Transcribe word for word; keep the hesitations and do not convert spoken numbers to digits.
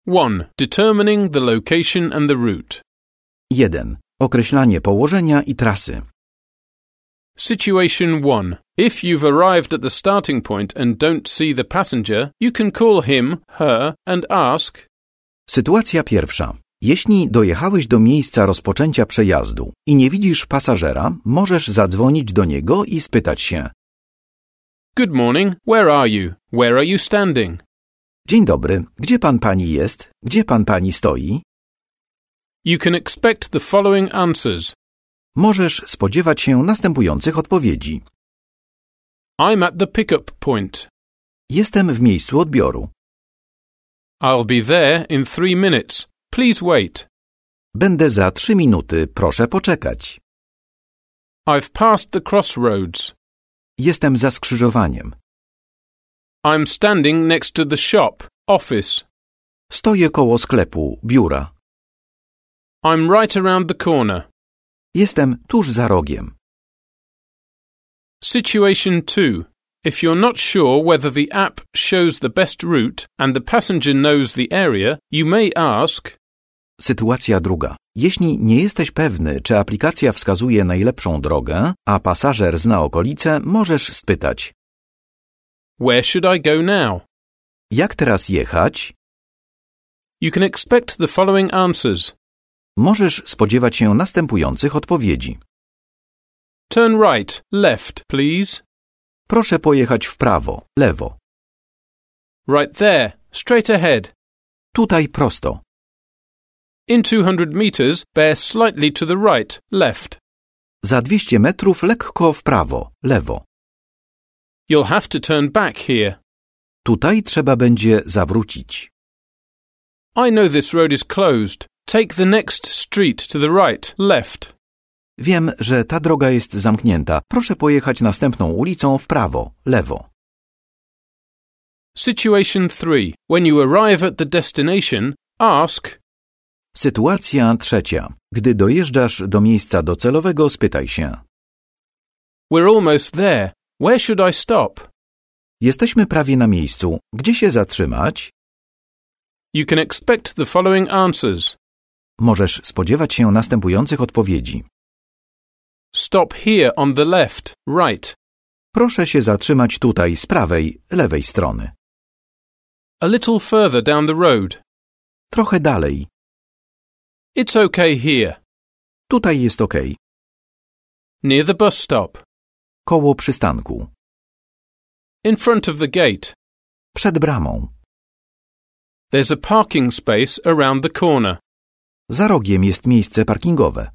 one. Determining the location and the route. jeden. Określanie położenia i trasy. Situation one. If you've arrived at the starting point and don't see the passenger, you can call him, her and ask. Sytuacja pierwsza. Jeśli dojechałeś do miejsca rozpoczęcia przejazdu i nie widzisz pasażera, możesz zadzwonić do niego i spytać się. Good morning, where are you? Where are you standing? Dzień dobry, gdzie pan pani jest? Gdzie pan pani stoi? You can expect the following answers. Możesz spodziewać się następujących odpowiedzi. I'm at the pick-up point. Jestem w miejscu odbioru. I'll be there in three minutes. Please wait. Będę za trzy minuty, proszę poczekać. I've passed the crossroads. Jestem za skrzyżowaniem. I'm standing next to the shop, office. Stoję koło sklepu, biura. I'm right around the corner. Jestem tuż za rogiem. Situation two. If you're not sure whether the app shows the best route and the passenger knows the area, you may ask. Sytuacja druga. Jeśli nie jesteś pewny, czy aplikacja wskazuje najlepszą drogę, a pasażer zna okolice, możesz spytać. Where should I go now? Jak teraz jechać? You can expect the following answers. Możesz spodziewać się następujących odpowiedzi. Turn right, left, please. Proszę pojechać w prawo, lewo. Right there, straight ahead. Tutaj prosto. In two hundred meters, bear slightly to the right, left. Za dwieście metrów lekko w prawo, lewo. You'll have to turn back here. Tutaj trzeba będzie zawrócić. I know this road is closed. Take the next street to the right, left. Wiem, że ta droga jest zamknięta. Proszę pojechać następną ulicą w prawo, lewo. Situation three. When you arrive at the destination, ask. Sytuacja trzecia. Gdy dojeżdżasz do miejsca docelowego, spytaj się. We're almost there. Where should I stop? Jesteśmy prawie na miejscu. Gdzie się zatrzymać? You can expect the following answers. Możesz spodziewać się następujących odpowiedzi. Stop here on the left, right. Proszę się zatrzymać tutaj z prawej, lewej strony. A little further down the road. Trochę dalej. It's okay here. Tutaj jest ok. Near the bus stop. Koło przystanku. In front of the gate. Przed bramą. There's a parking space around the corner. Za rogiem jest miejsce parkingowe.